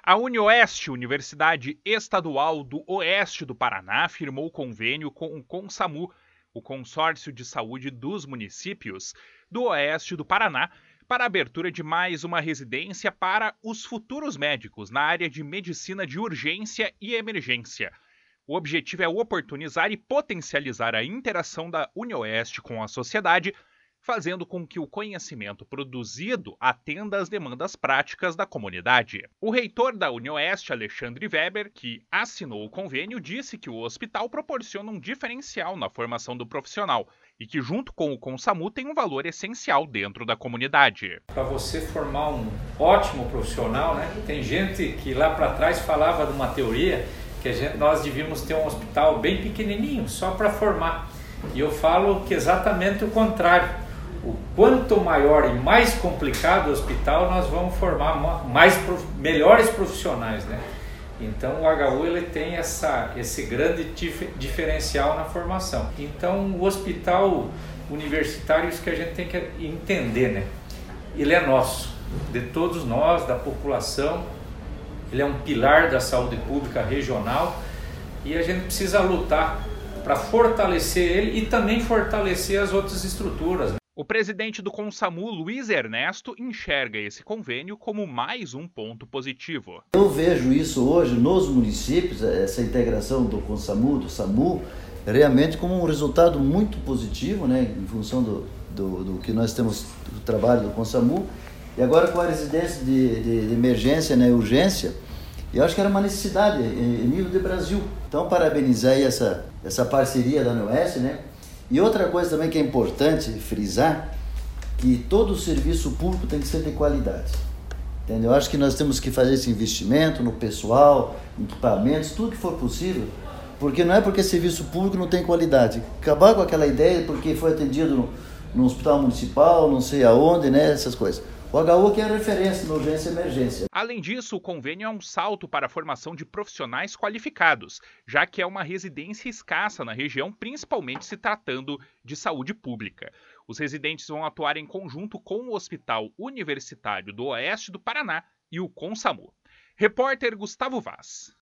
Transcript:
A UniOeste, Universidade Estadual do Oeste do Paraná, firmou convênio com o CONSAMU, o Consórcio de Saúde dos Municípios do Oeste do Paraná, para a abertura de mais uma residência para os futuros médicos na área de medicina de urgência e emergência. O objetivo é oportunizar e potencializar a interação da UniOeste com a sociedade, fazendo com que o conhecimento produzido atenda às demandas práticas da comunidade. O reitor da UniOeste, Alexandre Weber, que assinou o convênio, disse que o hospital proporciona um diferencial na formação do profissional e que, junto com o CONSAMU, tem um valor essencial dentro da comunidade. Para você formar um ótimo profissional, né? Tem gente que lá para trás falava de uma teoria que nós devíamos ter um hospital bem pequenininho, só para formar. E eu falo que exatamente o contrário. O quanto maior e mais complicado o hospital, nós vamos formar melhores profissionais, né? Então o HU ele tem esse grande diferencial na formação. Então o hospital universitário, isso que a gente tem que entender, né? Ele é nosso, de todos nós, da população. Ele é um pilar da saúde pública regional e a gente precisa lutar para fortalecer ele e também fortalecer as outras estruturas, né? O presidente do CONSAMU, Luiz Ernesto, enxerga esse convênio como mais um ponto positivo. Eu vejo isso hoje nos municípios, essa integração do CONSAMU, do SAMU, realmente como um resultado muito positivo, né, em função do que nós temos do trabalho do CONSAMU. E agora com a residência de emergência, né, urgência, eu acho que era uma necessidade em nível de Brasil. Então, parabenizar aí essa parceria da UniOeste, né? E outra coisa também que é importante frisar, que todo o serviço público tem que ser de qualidade. Entendeu? Eu acho que nós temos que fazer esse investimento no pessoal, em equipamentos, tudo que for possível, porque não é porque serviço público não tem qualidade. Acabar com aquela ideia porque foi atendido no hospital municipal, não sei aonde, né, essas coisas. O HU que é referência na urgência e emergência. Além disso, o convênio é um salto para a formação de profissionais qualificados, já que é uma residência escassa na região, principalmente se tratando de saúde pública. Os residentes vão atuar em conjunto com o Hospital Universitário do Oeste do Paraná e o CONSAMU. Repórter Gustavo Vaz.